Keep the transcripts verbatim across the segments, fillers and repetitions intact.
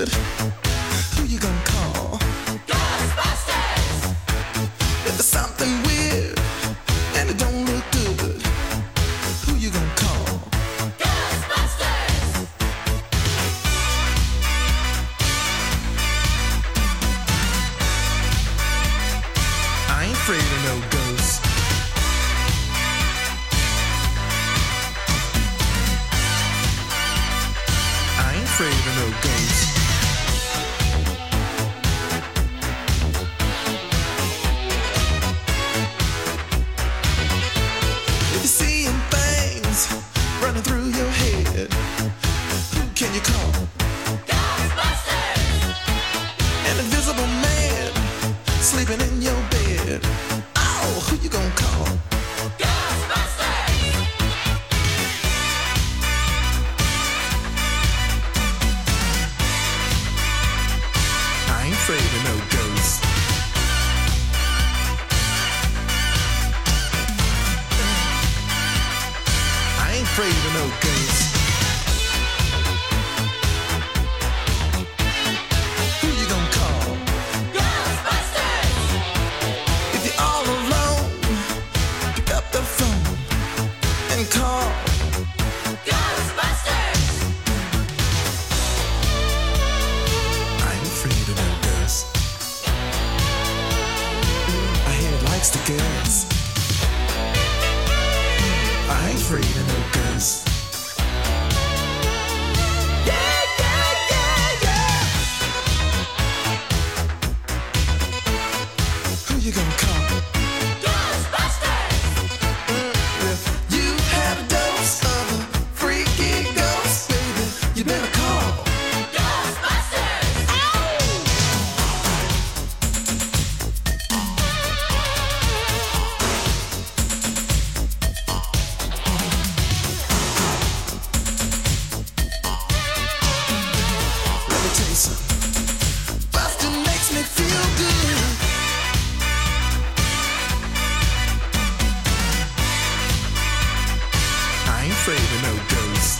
good, who you gonna call? Ghostbusters! If there's something weird and it don't look good, who you gonna call? Ghostbusters! I ain't afraid of no ghosts. I ain't afraid of no ghosts. If you're seeing things running through your head, who can you call? Ghostbusters! An invisible man sleeping in your bed. Oh, who you gonna call? Ghostbusters! I ain't afraid of no ghosts. I ain't afraid of no ghosts. Who you gonna call? Ghostbusters! If you're all alone, pick up the phone and call Ghostbusters! I ain't afraid of no ghosts. I hear it likes the girls. I ain't afraid of no ghosts. Yeah, yeah, yeah, yeah. Who you gonna call? Ghostbusters! If you had a dose of a freaky ghost, baby, you better call Ghostbusters! Let me tell you something. Bustin' makes me feel good. I ain't afraid of no ghosts.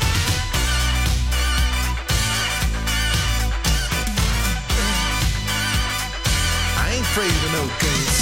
I ain't afraid of no ghosts.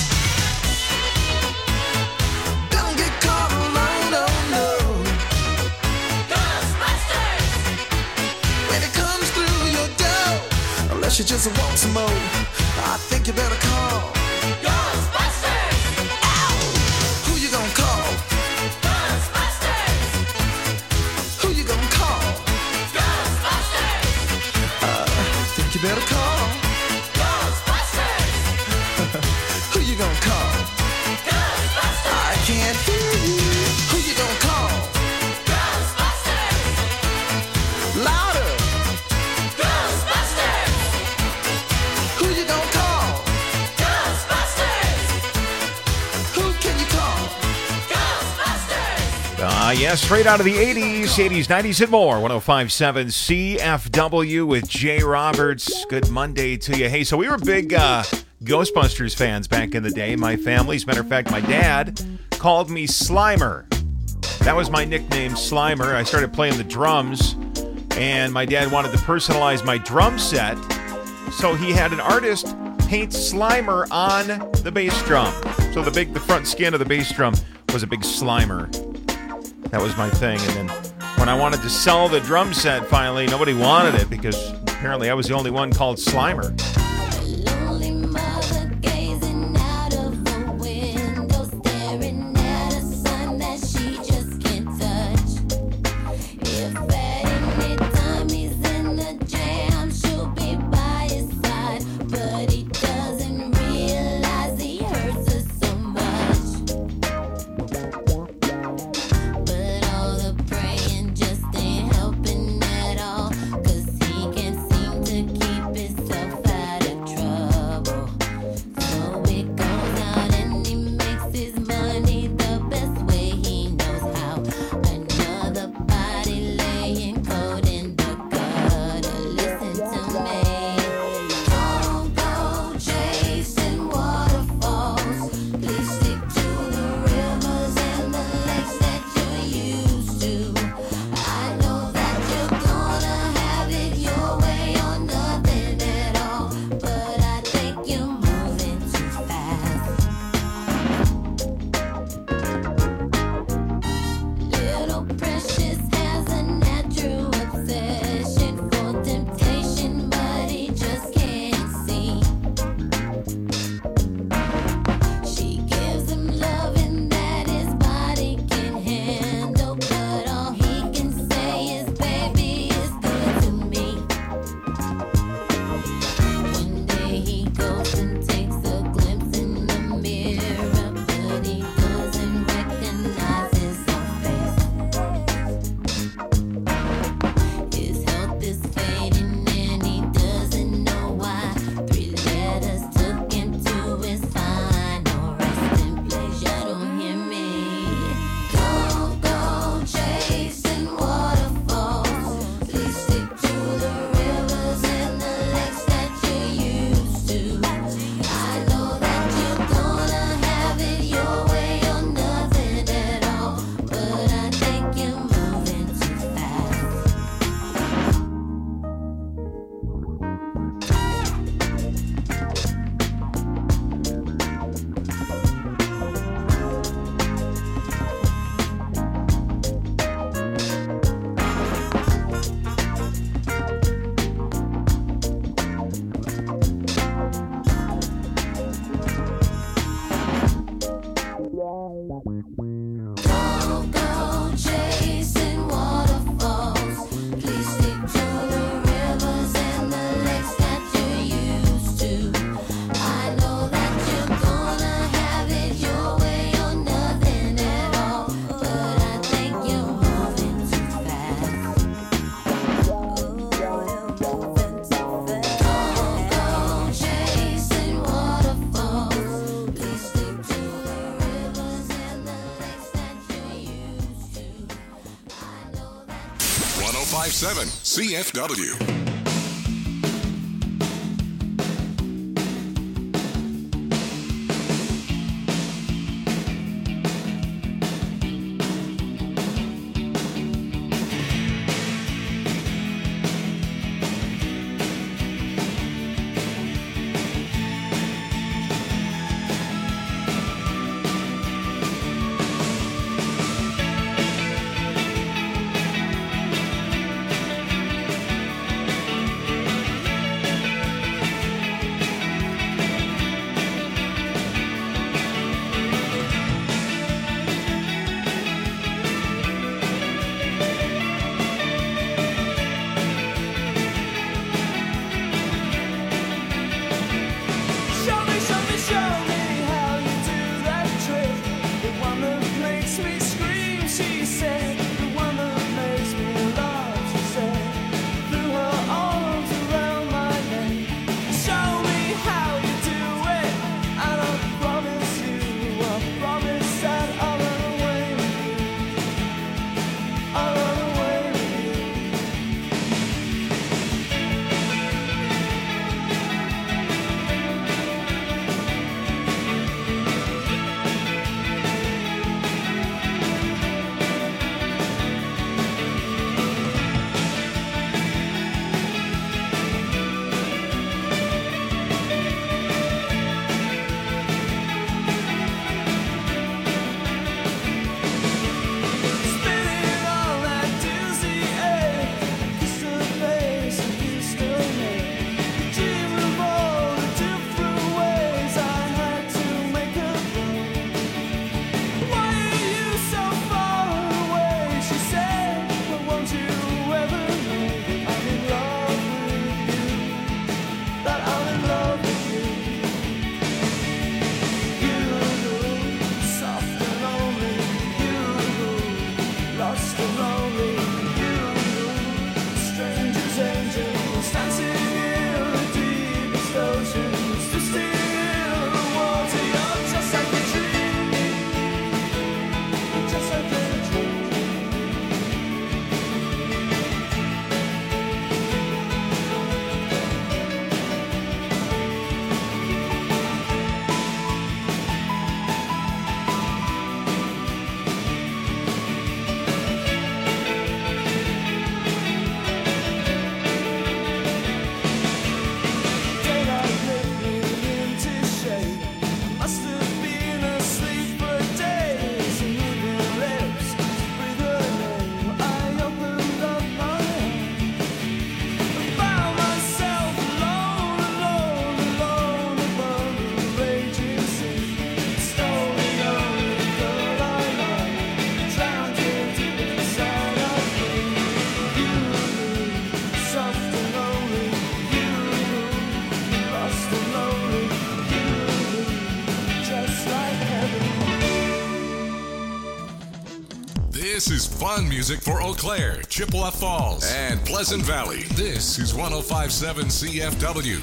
Don't get caught alone, no, no. Ghostbusters! When it comes through your door, unless you just want some more, I think you better call Ghostbusters! Ow! Who you gonna call? Ghostbusters! Who you gonna call? Ghostbusters! Uh, I think you better call Ghostbusters! Who you gonna call? Ghostbusters! I can't hear you. Who you gonna call? Ghostbusters! Louder! Ghostbusters! Who you gonna call? Ghostbusters! Who can you call? Ghostbusters! Ah, yes, straight out of the eighties, eighties, nineties, and more. one oh five point seven C F W with Jay Roberts. Good Monday to you. Hey, so we were big uh, Ghostbusters fans back in the day, my family. As a matter of fact, my dad called me Slimer. That was my nickname, Slimer. I started playing the drums, and my dad wanted to personalize my drum set, so he had an artist paint Slimer on the bass drum. So the big, the front skin of the bass drum was a big Slimer. That was my thing. And then when I wanted to sell the drum set, finally, nobody wanted it because apparently I was the only one called Slimer. Lonely mother gazing out of the window, staring at a sun that she just can't touch. If at any time he's in the jam, she'll be by his side, but he doesn't realize he hurts her so much. But all the praying just ain't helping at all, 'cause he can't seem to keep himself out seven C F W. This is fun music for Eau Claire, Chippewa Falls, and Pleasant Valley. This is one oh five point seven C F W.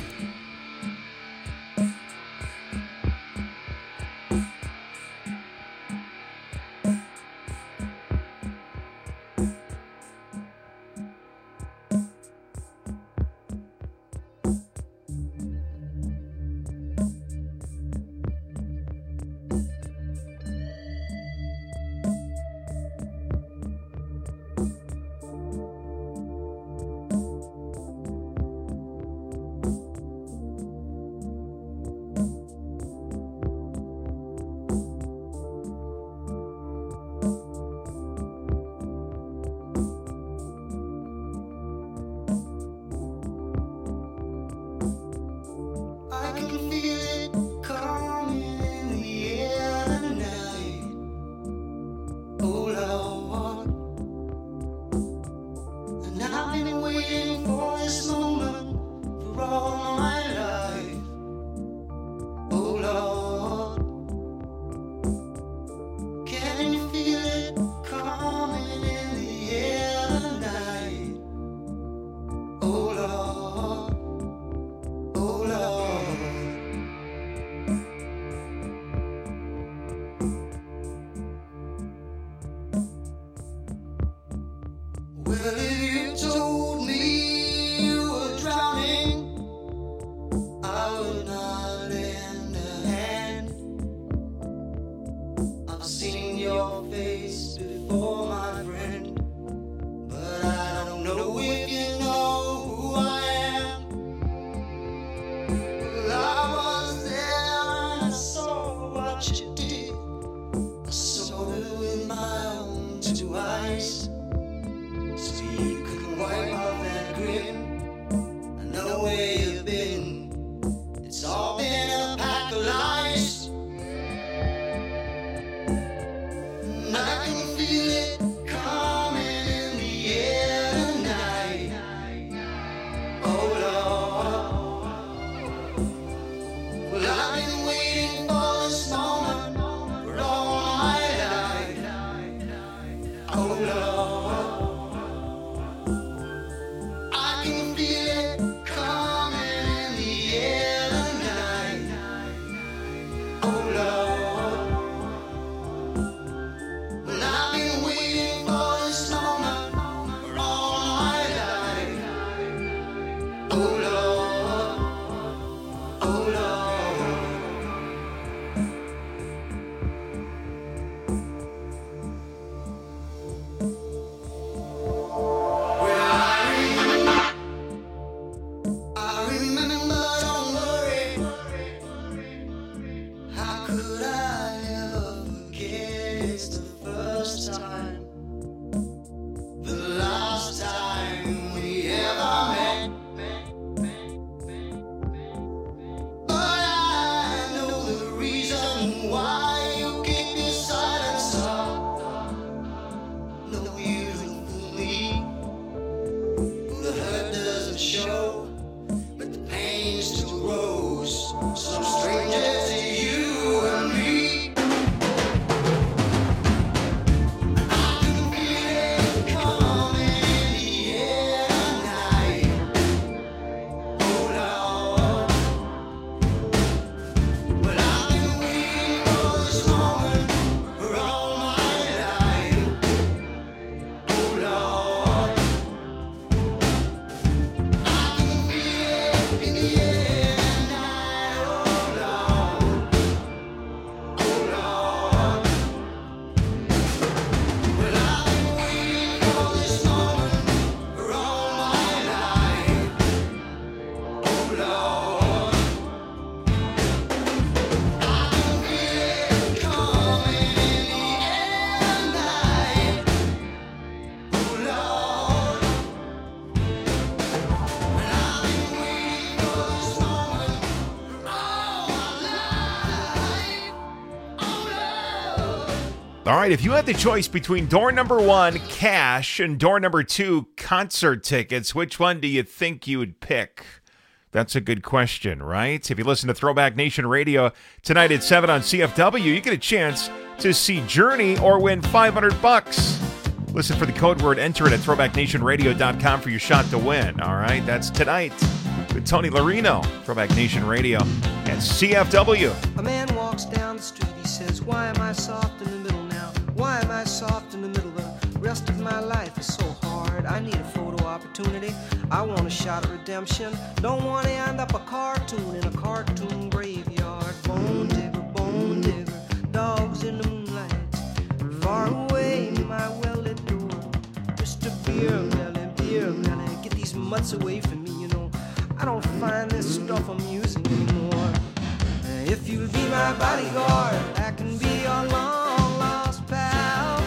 All right, if you had the choice between door number one, cash, and door number two, concert tickets, which one do you think you would pick? That's a good question, right? If you listen to Throwback Nation Radio tonight at seven on C F W, you get a chance to see Journey or win five hundred bucks. Listen for the code word, enter it at throwback nation radio dot com for your shot to win, all right? That's tonight with Tony Larino, Throwback Nation Radio and C F W. A man walks down the street, he says, why am I soft in the middle now? Why am I soft in the middle? The rest of my life is so hard. I need a photo opportunity. I want a shot at redemption. Don't want to end up a cartoon in a cartoon graveyard. Bone digger, bone digger, dogs in the moonlight. Far away, my well-lit door. Mister Beer Belly, Beer Belly, get these mutts away from me, you know. I don't find this stuff amusing anymore. If you'll be my bodyguard, I can be your long-lost pal.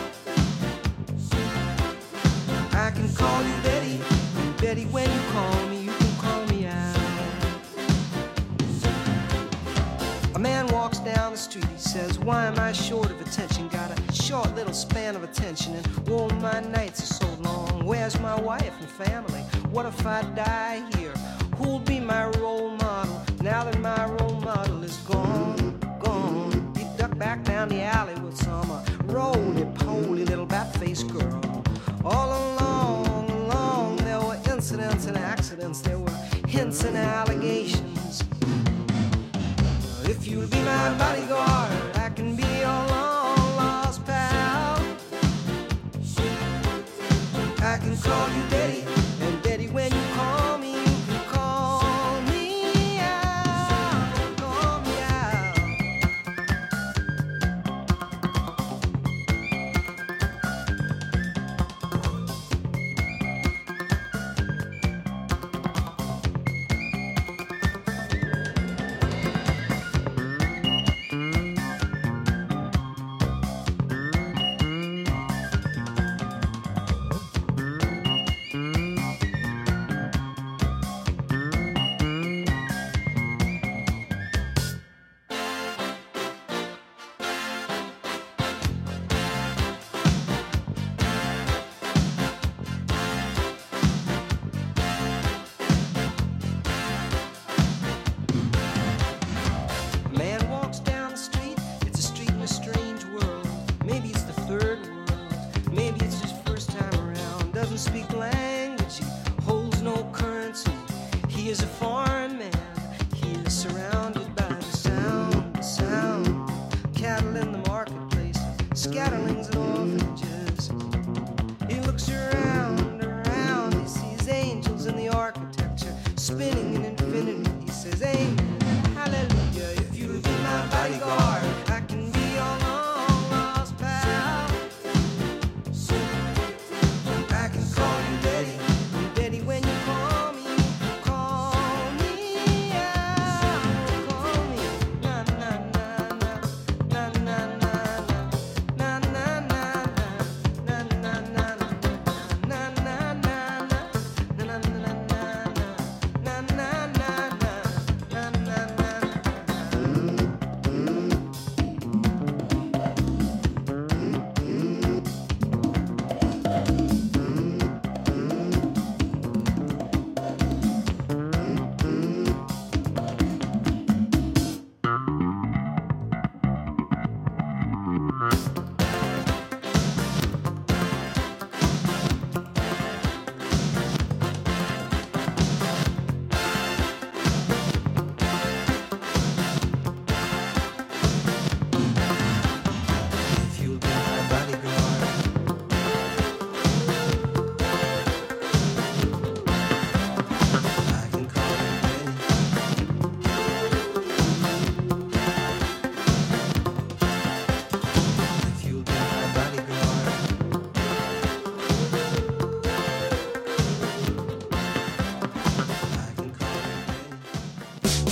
I can call you Betty, Betty, when you call me, you can call me out. A man walks down the street, he says, why am I short of attention? Got a short little span of attention, and whoa, my nights are so long. Where's my wife and family? What if I die here? Who'll be my role model now that my role model is gone, gone? He ducked back down the alley with some uh, roly-poly little bat-faced girl. All along, along, there were incidents and accidents. There were hints and allegations. If you'll be my bodyguard, I can be your long-lost pal. I can call you Betty, and Betty, when you call me, you can call me out, call me out.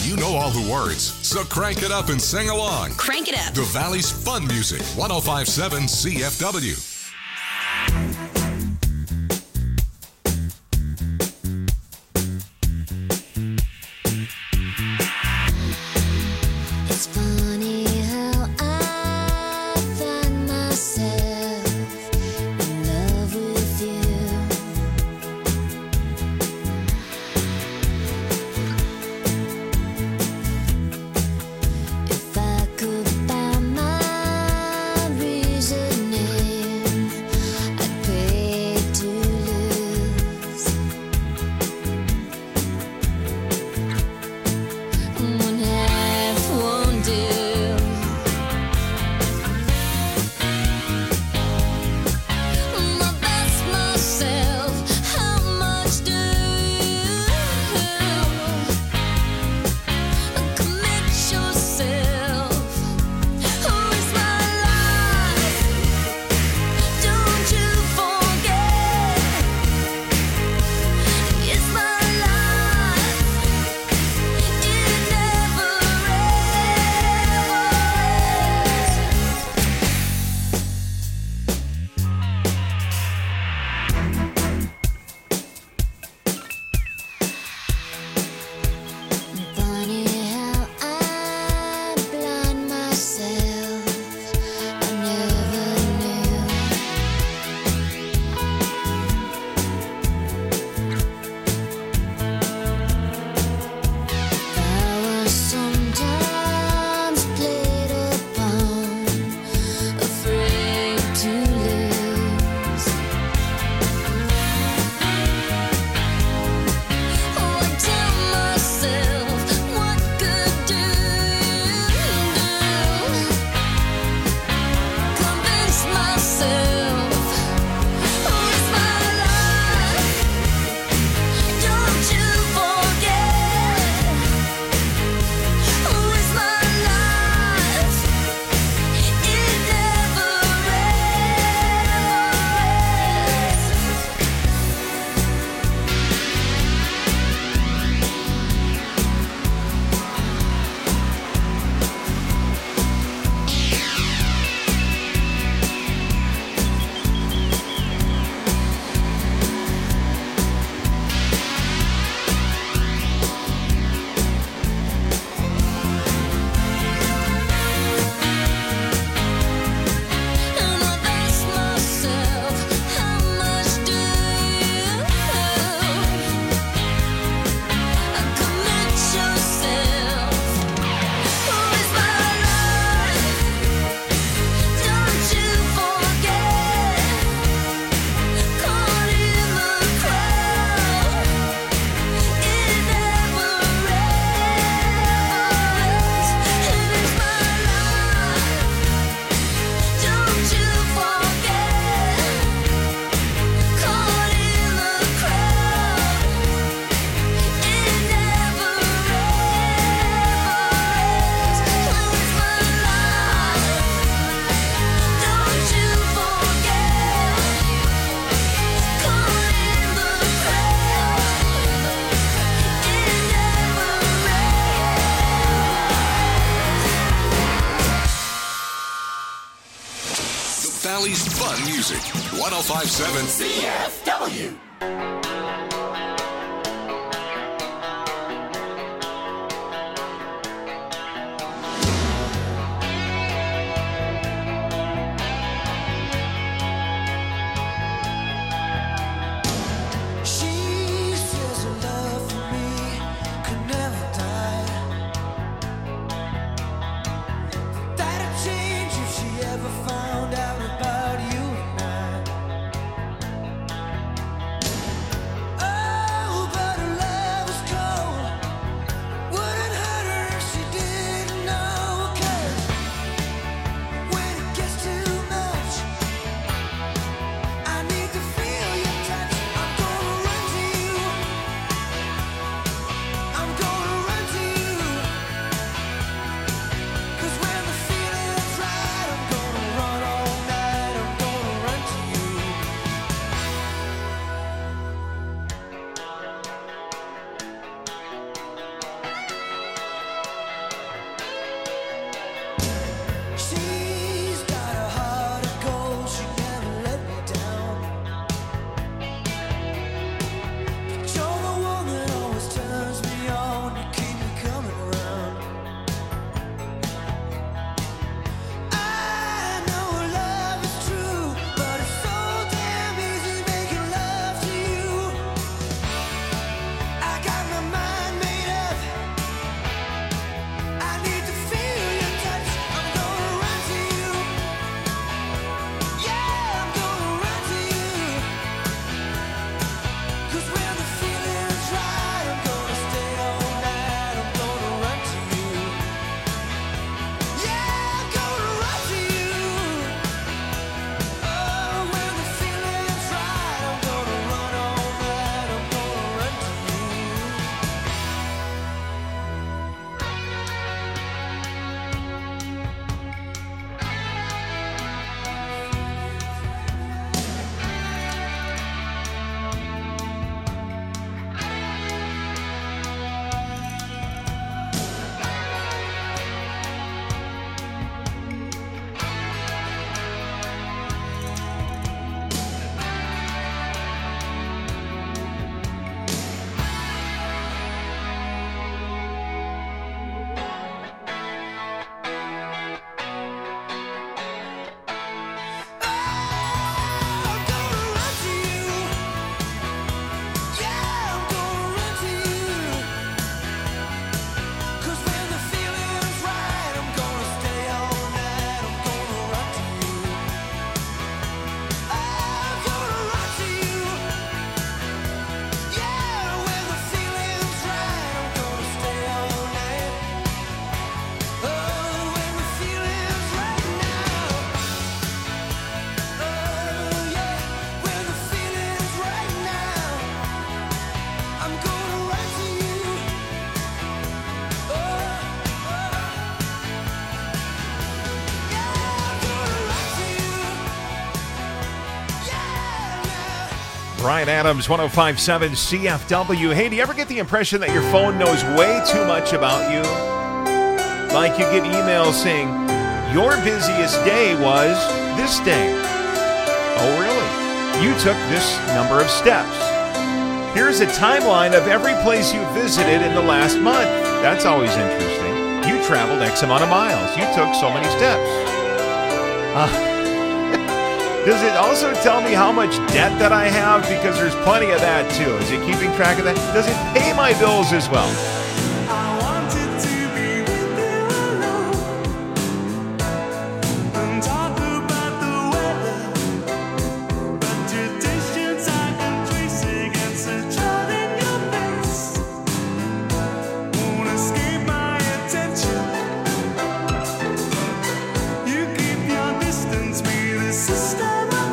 You know all the words, so crank it up and sing along. Crank it up. The Valley's fun music, one oh five point seven C F W. It's funny how I find myself in love with you. If I could find my reasoning, I'd pay to lose. One half won't do. My best myself, how much do you commit yourself? Who is my life? Don't you forget, it's my life. It never Funny how I blind myself. I never knew. I was sometimes played upon, afraid to lose. Oh, I tell myself, what good do you do? Convince myself, who's my life? Don't you forget, who is my life? It never And I ask myself, how much do you commit yourself? Who is my life? Don't you forget, caught in the crowd. It never ends. It is my life. Don't you forget, caught in the crowd. It never ends. Who's my life? Don't you forget, caught in the crowd. It never The Valley's fun music, one oh five point seven C F W. She says her love for me could never die. That'd change if she ever found out about you and I. Brian Adams, one oh five point seven C F W. Hey, do you ever get the impression that your phone knows way too much about you? Like you get emails saying, your busiest day was this day. Oh, really? You took this number of steps. Here's a timeline of every place you visited in the last month. That's always interesting. You traveled X amount of miles. You took so many steps. Uh, Does it also tell me how much debt that I have? Because there's plenty of that too. Is it keeping track of that? Does it pay my bills as well? I wanted to be with you alone and talk about the weather, but your distance I can trace against the child in your face. Won't escape my attention. You keep your distance, be the sister.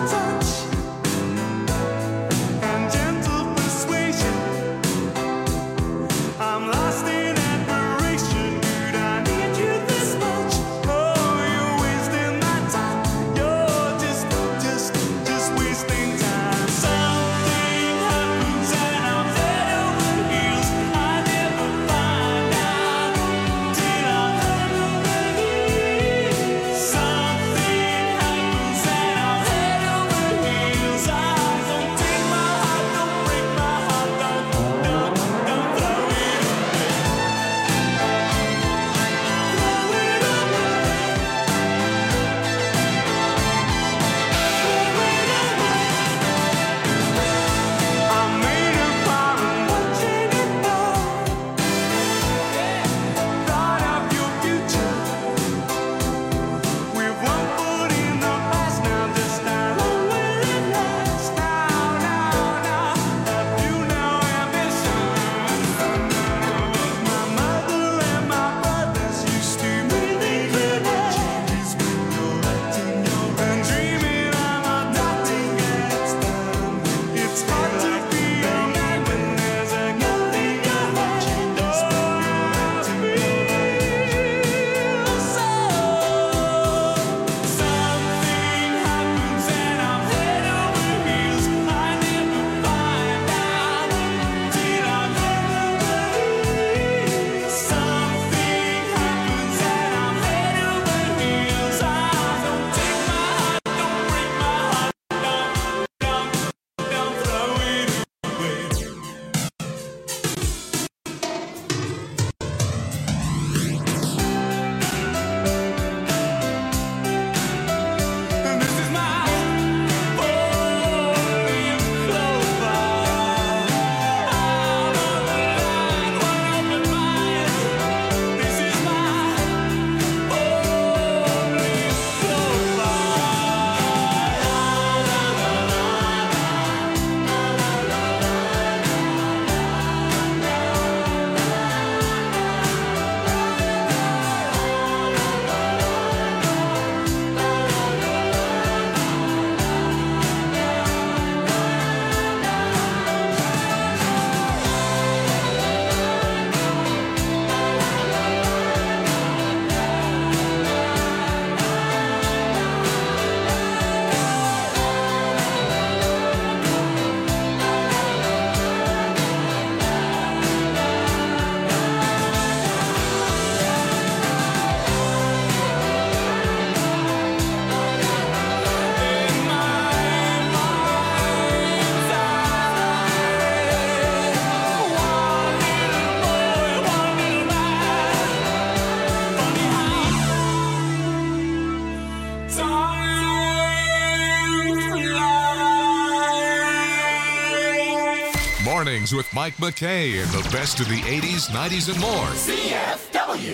Mornings with Mike McKay and the best of the eighties, nineties, and more. C F W.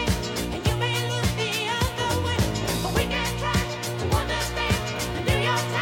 New York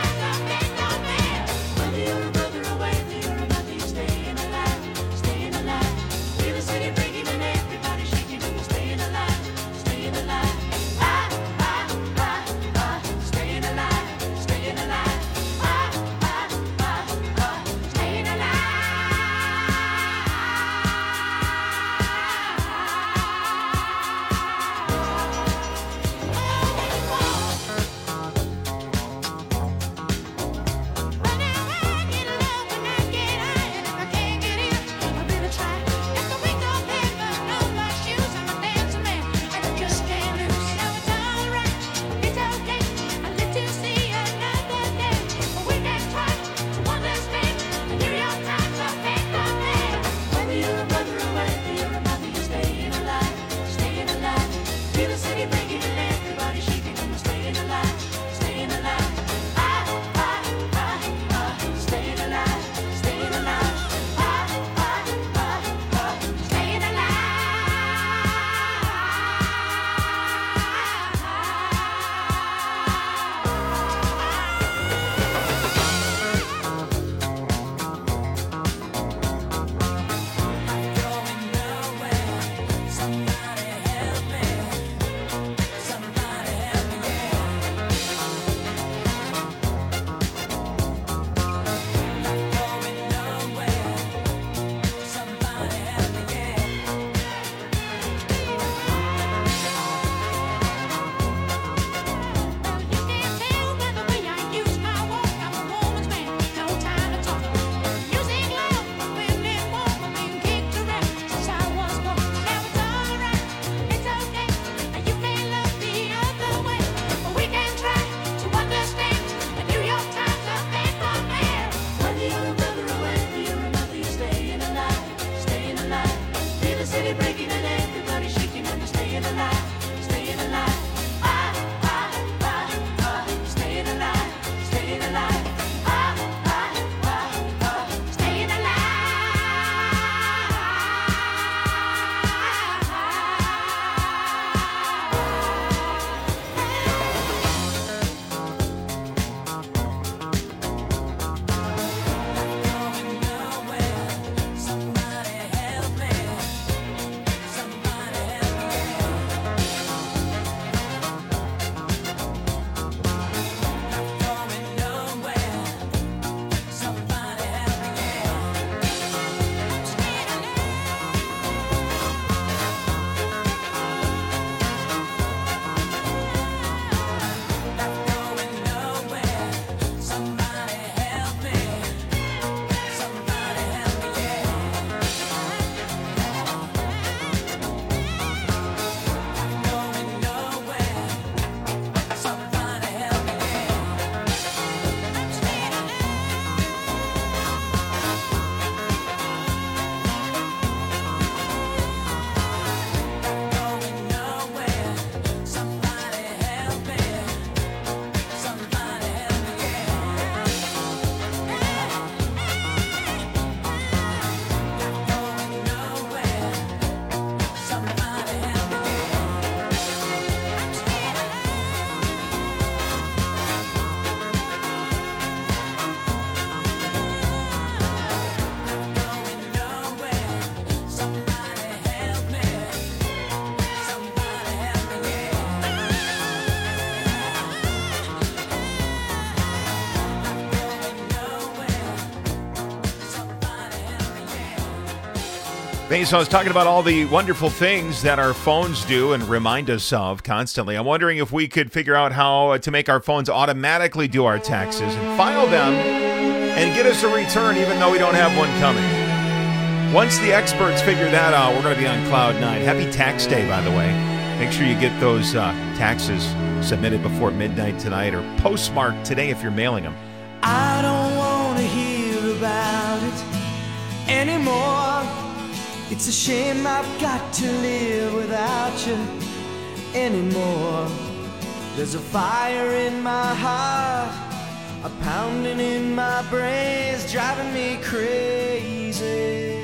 Hey, so I was talking about all the wonderful things that our phones do and remind us of constantly. I'm wondering if we could figure out how to make our phones automatically do our taxes and file them and get us a return even though we don't have one coming. Once the experts figure that out, we're going to be on cloud nine. Happy tax day, by the way. Make sure you get those uh, taxes submitted before midnight tonight or postmarked today if you're mailing them. I don't want to hear about it anymore. It's a shame I've got to live without you anymore. There's a fire in my heart, a pounding in my brains, driving me crazy.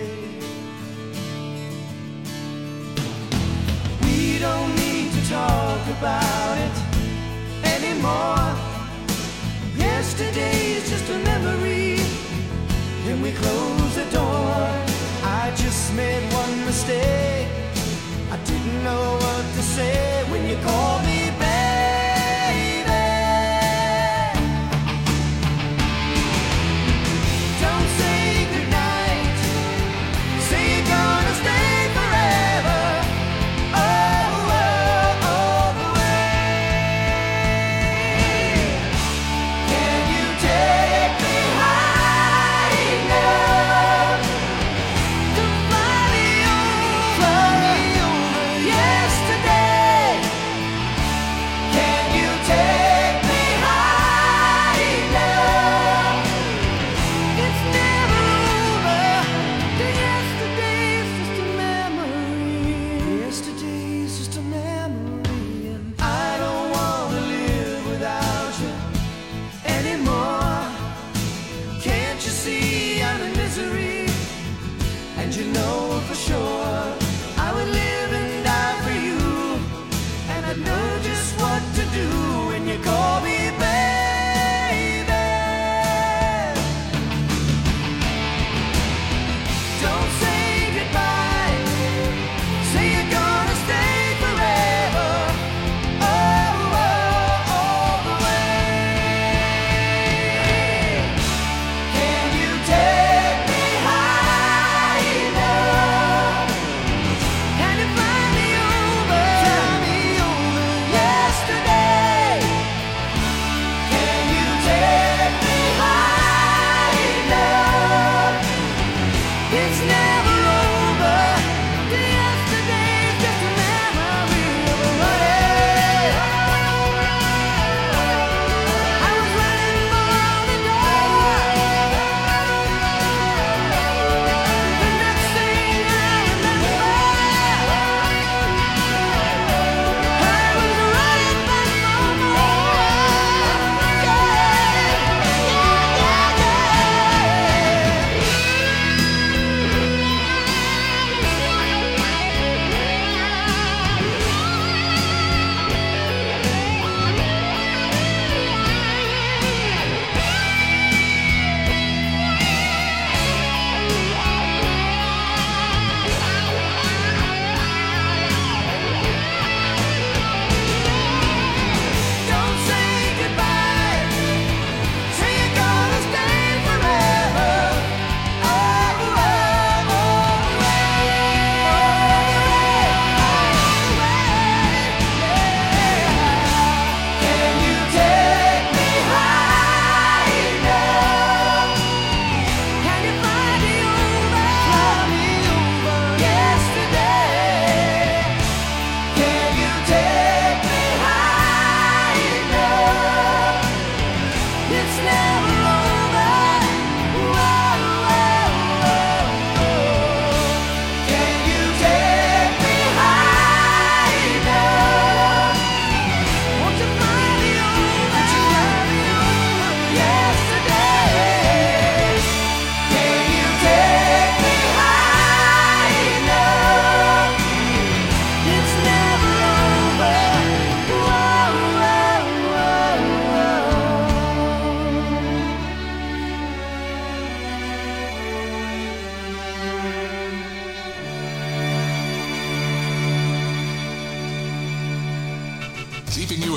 We don't need to talk about it anymore. Yesterday is just a memory, and we close the door. I just made one mistake. I didn't know what to say when you called me baby. Don't say goodnight. Say you're gonna stay forever. Oh, oh, all the way. Can you tell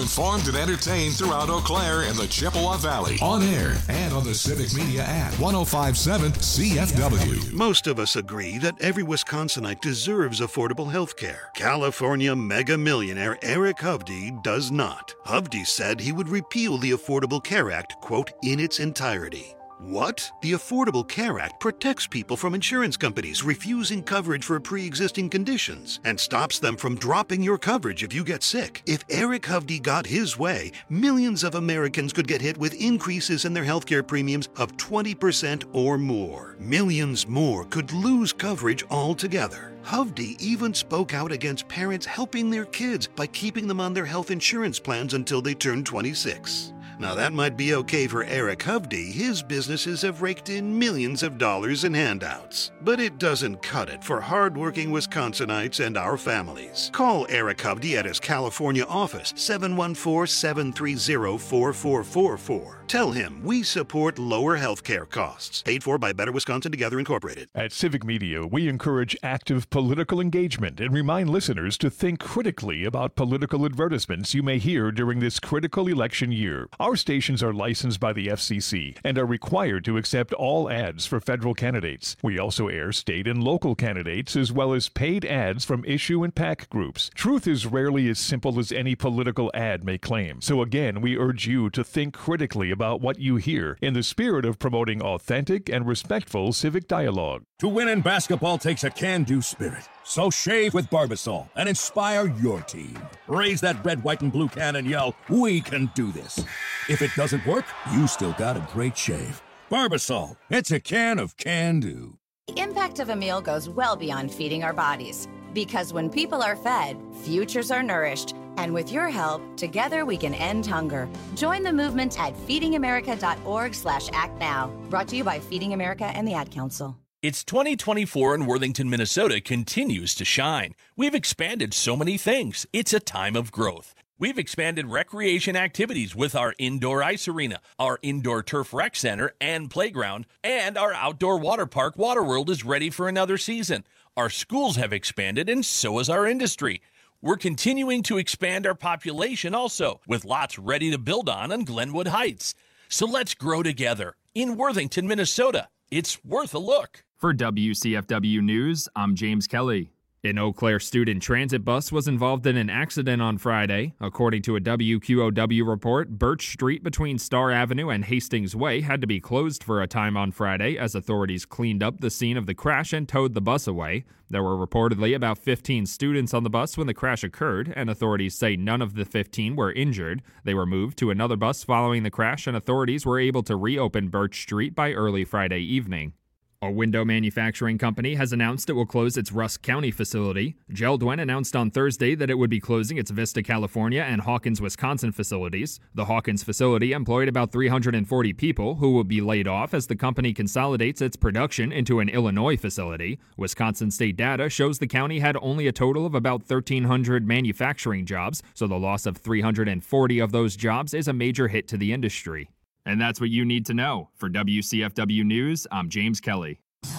informed and entertained throughout Eau Claire and the Chippewa Valley. On air and on the Civic Media app. ten fifty-seven C F W. Most of us agree that every Wisconsinite deserves affordable health care. California mega millionaire Eric Hovde does not. Hovde said he would repeal the Affordable Care Act, quote, in its entirety. What? The Affordable Care Act protects people from insurance companies refusing coverage for pre-existing conditions and stops them from dropping your coverage if you get sick. If Eric Hovde got his way, millions of Americans could get hit with increases in their healthcare premiums of twenty percent or more. Millions more could lose coverage altogether. Hovde even spoke out against parents helping their kids by keeping them on their health insurance plans until they turn twenty-six. Now that might be okay for Eric Hovde. His businesses have raked in millions of dollars in handouts. But it doesn't cut it for hardworking Wisconsinites and our families. Call Eric Hovde at his California office, seven one four, seven three zero, four four four four. Tell him we support lower health care costs. Paid for by Better Wisconsin Together Incorporated. At Civic Media, we encourage active political engagement and remind listeners to think critically about political advertisements you may hear during this critical election year. Our stations are licensed by the F C C and are required to accept all ads for federal candidates. We also air state and local candidates as well as paid ads from issue and PAC groups. Truth is rarely as simple as any political ad may claim. So again, we urge you to think critically about what you hear in the spirit of promoting authentic and respectful civic dialogue. To win in basketball takes a can-do spirit. So shave with Barbasol and inspire your team. Raise that red, white, and blue can and yell, "We can do this." If it doesn't work, you still got a great shave. Barbasol, it's a can of can-do. The impact of a meal goes well beyond feeding our bodies. Because when people are fed, futures are nourished. And with your help, together we can end hunger. Join the movement at feedingamerica.org slash act now. Brought to you by Feeding America and the Ad Council. It's twenty twenty-four and Worthington, Minnesota continues to shine. We've expanded so many things. It's a time of growth. We've expanded recreation activities with our indoor ice arena, our indoor turf rec center and playground, and our outdoor water park, Waterworld, is ready for another season. Our schools have expanded, and so has our industry. We're continuing to expand our population also, with lots ready to build on on Glenwood Heights. So let's grow together in Worthington, Minnesota. It's worth a look. For W C F W News, I'm James Kelly. An Eau Claire student transit bus was involved in an accident on Friday. According to a W Q O W report, Birch Street between Star Avenue and Hastings Way had to be closed for a time on Friday as authorities cleaned up the scene of the crash and towed the bus away. There were reportedly about fifteen students on the bus when the crash occurred, and authorities say none of the fifteen were injured. They were moved to another bus following the crash, and authorities were able to reopen Birch Street by early Friday evening. A window manufacturing company has announced it will close its Rusk County facility. Geldwin announced on Thursday that it would be closing its Vista, California and Hawkins, Wisconsin facilities. The Hawkins facility employed about three hundred forty people who will be laid off as the company consolidates its production into an Illinois facility. Wisconsin state data shows the county had only a total of about thirteen hundred manufacturing jobs, so the loss of three hundred forty of those jobs is a major hit to the industry. And that's what you need to know. For W C F W News, I'm James Kelly.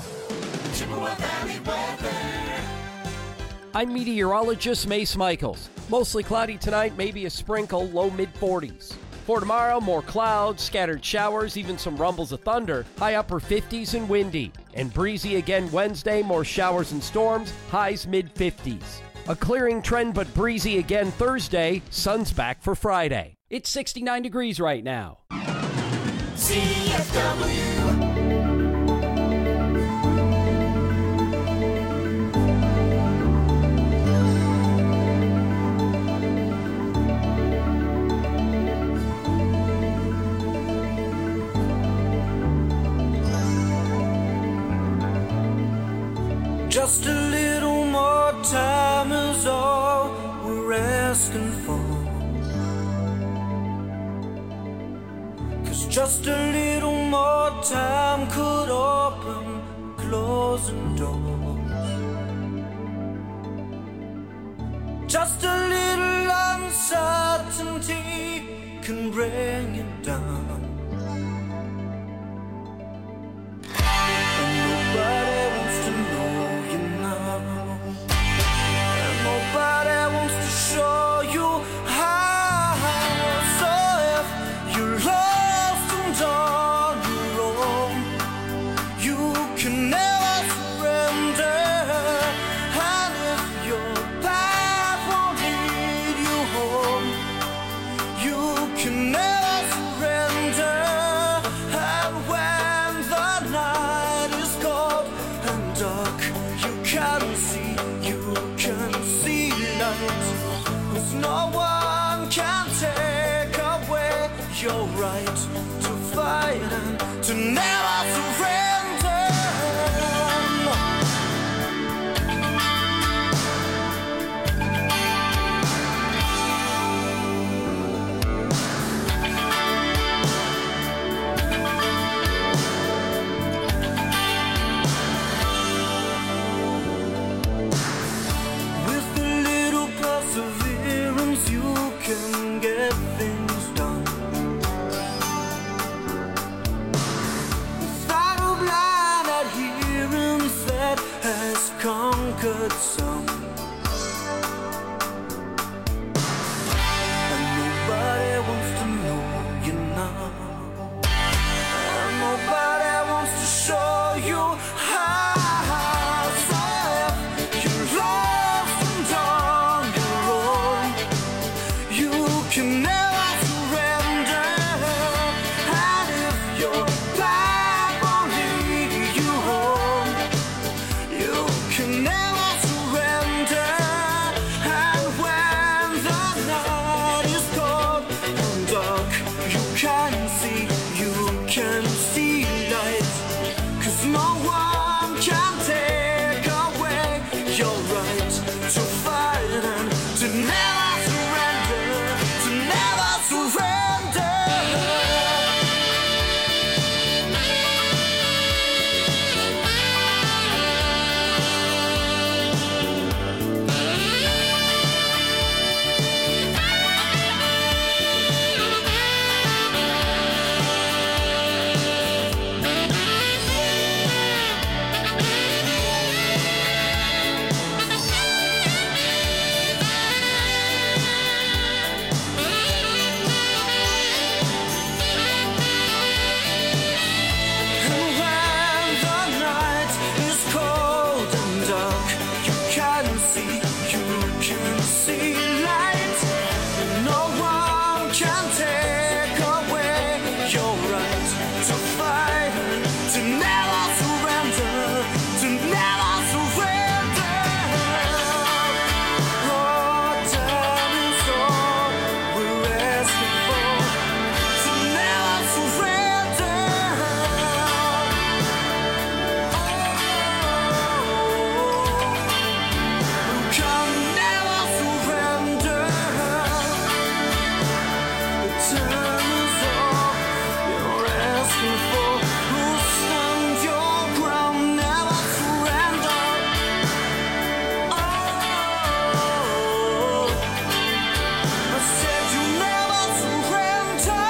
I'm meteorologist Mace Michaels. Mostly cloudy tonight, maybe a sprinkle, low mid forties. For tomorrow, more clouds, scattered showers, even some rumbles of thunder, high upper fifties and windy. And breezy again Wednesday, more showers and storms, highs mid fifties. A clearing trend but breezy again Thursday, sun's back for Friday. It's sixty-nine degrees right now. C F W. Just a little more time is all we're asking for. 'Cause just a little more time could open closing doors. Just a little uncertainty can bring you down. And nobody wants to know you now. And nobody wants to show you how. no one can take away your right to fight and to never surrender. With a little perseverance, you can get things done. Without a blind adherence that has conquered some. And nobody wants to know you now. And nobody wants to show you how. So if you're lost and on your own, you can never surrender. And if your life won't lead you home, you can never surrender. And when the night is cold and dark, you can see, you can see light. 'Cause no one can take away your right to fight and to never surrender, to never surrender. And when the night is cold and dark, you can see, you can see light. And no one can take away your right to fight and to never surrender, to never surrender. Oh, time is all we're asking for, to never surrender. You can never surrender. The time is all you're asking for. You'll stand your ground, never surrender. Oh, I said you never surrender.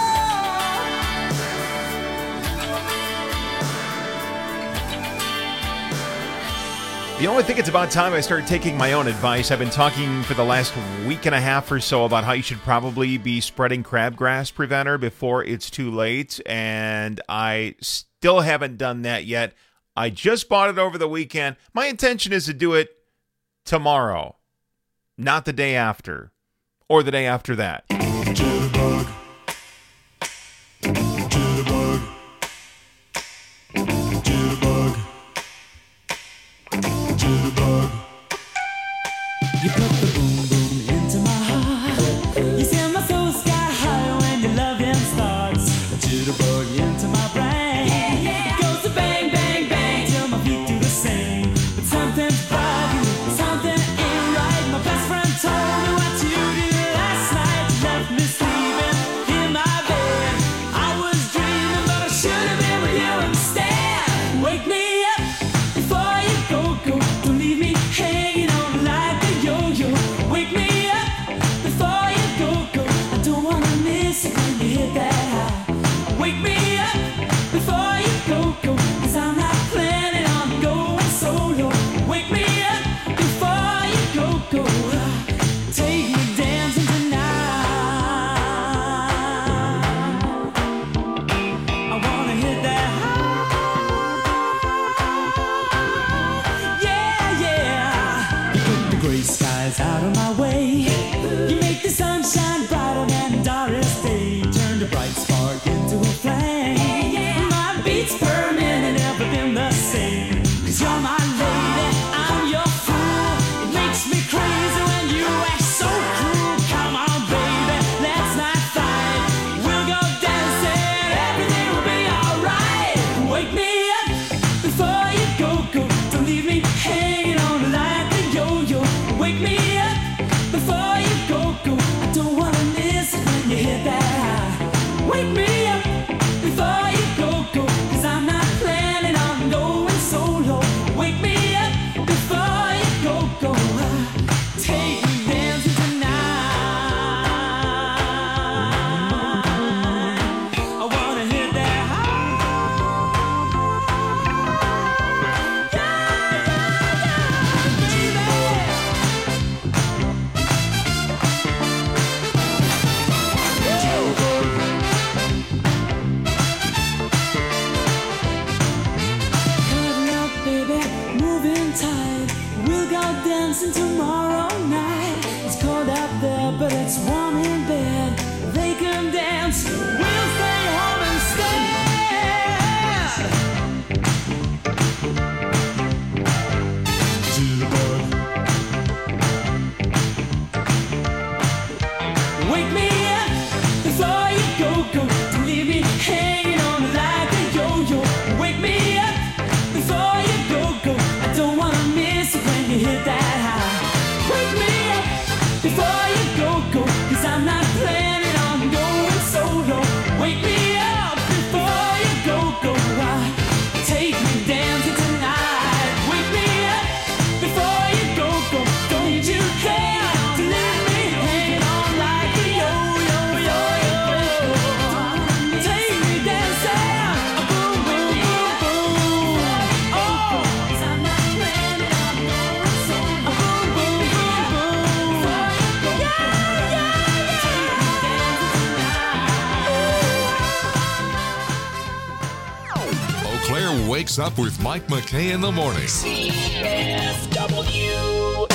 You know, I think it's about time I started taking my own advice. I've been talking for the last week and a half or so about how you should probably be spreading crabgrass preventer before it's too late, and I still haven't done that yet. I just bought it over the weekend. My intention is to do it tomorrow, not the day after, or the day after that. Jitterbug. Jitterbug. Jitterbug. Jitterbug. You put the boom boom into my heart. You send my soul sky high when your loving starts. A jitterbug into my brain. Yeah, yeah. Goes to bang, bang, bang till my feet do the same. But something's bugging, something ain't right. My best friend told me what you did last night. You Wakes Up with Mike McKay in the morning. C F W.